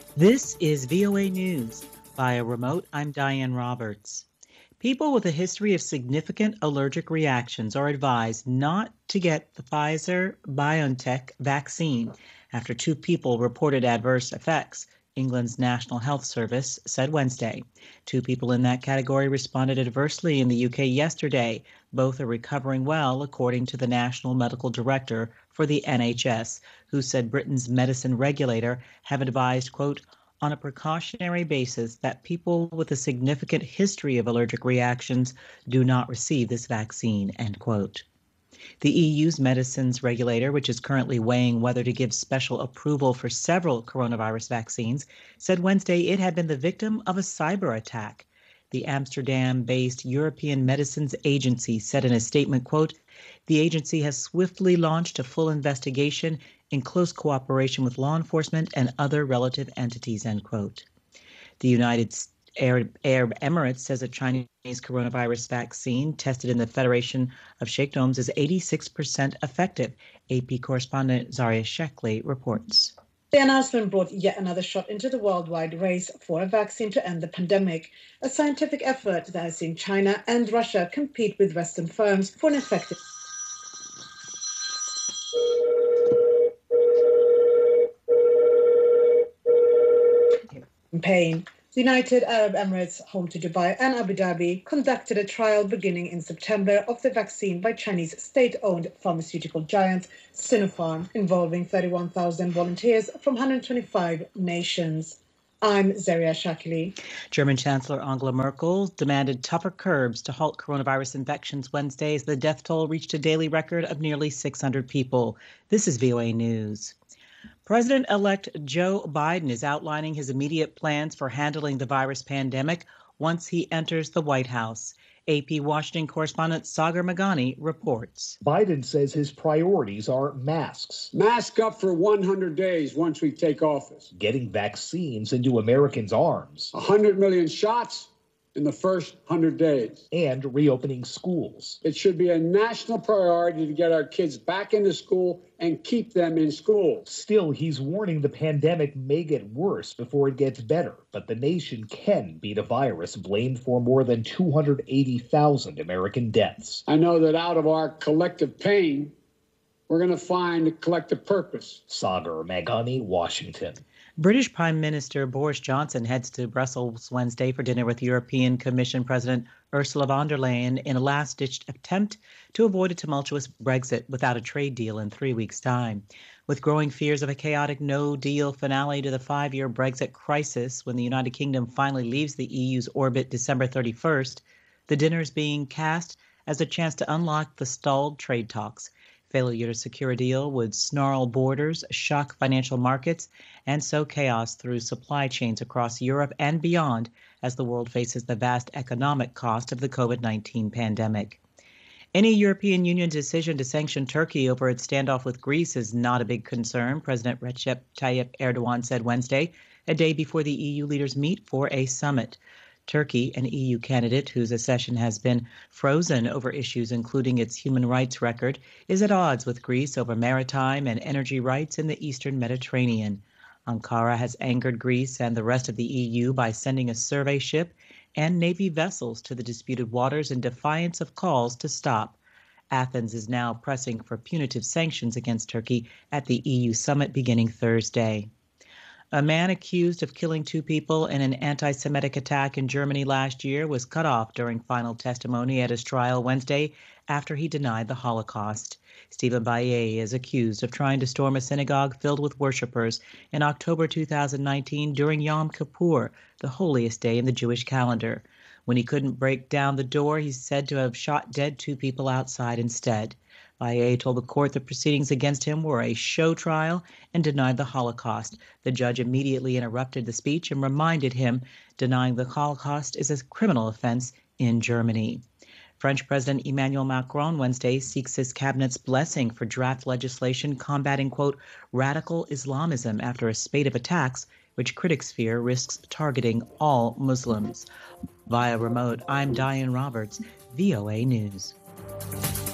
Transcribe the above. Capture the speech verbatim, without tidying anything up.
This is V O A News. Via remote, I'm Diane Roberts. People with a history of significant allergic reactions are advised not to get the Pfizer-BioNTech vaccine after two people reported adverse effects, England's National Health Service said Wednesday. Two people in that category responded adversely in the U K yesterday. Both are recovering well, according to the National Medical Director for the N H S, who said Britain's medicine regulator have advised, quote, on a precautionary basis that people with a significant history of allergic reactions do not receive this vaccine, end quote. The E U's medicines regulator, which is currently weighing whether to give special approval for several coronavirus vaccines, said Wednesday it had been the victim of a cyber attack. The Amsterdam-based European Medicines Agency said in a statement, quote, the agency has swiftly launched a full investigation in close cooperation with law enforcement and other relative entities, end quote. The United Arab Emirates says a Chinese coronavirus vaccine tested in the Federation of Sheikh-Domes is eighty-six percent effective. A P correspondent Zaria Shekli reports. The announcement brought yet another shot into the worldwide race for a vaccine to end the pandemic, a scientific effort that has seen China and Russia compete with Western firms for an effective campaign. The United Arab Emirates, home to Dubai and Abu Dhabi, conducted a trial beginning in September of the vaccine by Chinese state-owned pharmaceutical giant Sinopharm, involving thirty-one thousand volunteers from one hundred twenty-five nations. I'm Zaria Shakili. German Chancellor Angela Merkel demanded tougher curbs to halt coronavirus infections Wednesday as the death toll reached a daily record of nearly six hundred people. This is V O A News. President-elect Joe Biden is outlining his immediate plans for handling the virus pandemic once he enters the White House. A P Washington correspondent Sagar Meghani reports. Biden says his priorities are masks. Mask up for one hundred days once we take office. Getting vaccines into Americans' arms. one hundred million shots in the first one hundred days. And reopening schools. It should be a national priority to get our kids back into school and keep them in school. Still, he's warning the pandemic may get worse before it gets better, but the nation can beat a virus blamed for more than two hundred eighty thousand American deaths. I know that out of our collective pain, we're going to find a collective purpose. Sagar Meghani, Washington. British Prime Minister Boris Johnson heads to Brussels Wednesday for dinner with European Commission President Ursula von der Leyen in a last-ditch attempt to avoid a tumultuous Brexit without a trade deal in three weeks' time. With growing fears of a chaotic no-deal finale to the five-year Brexit crisis when the United Kingdom finally leaves the E U's orbit December thirty-first, the dinner is being cast as a chance to unlock the stalled trade talks. Failure to secure a deal would snarl borders, shock financial markets, and sow chaos through supply chains across Europe and beyond as the world faces the vast economic cost of the COVID nineteen pandemic. Any European Union decision to sanction Turkey over its standoff with Greece is not a big concern, President Recep Tayyip Erdogan said Wednesday, a day before the E U leaders meet for a summit. Turkey, an E U candidate whose accession has been frozen over issues including its human rights record, is at odds with Greece over maritime and energy rights in the eastern Mediterranean. Ankara has angered Greece and the rest of the E U by sending a survey ship and Navy vessels to the disputed waters in defiance of calls to stop. Athens is now pressing for punitive sanctions against Turkey at the E U summit beginning Thursday. A man accused of killing two people in an anti-Semitic attack in Germany last year was cut off during final testimony at his trial Wednesday after he denied the Holocaust. Stephen Baye is accused of trying to storm a synagogue filled with worshippers in October two thousand nineteen during Yom Kippur, the holiest day in the Jewish calendar. When he couldn't break down the door, he's said to have shot dead two people outside instead. Baye told the court the proceedings against him were a show trial and denied the Holocaust. The judge immediately interrupted the speech and reminded him denying the Holocaust is a criminal offense in Germany. French President Emmanuel Macron Wednesday seeks his cabinet's blessing for draft legislation combating, quote, radical Islamism after a spate of attacks which critics fear risks targeting all Muslims. Via remote, I'm Diane Roberts, V O A News.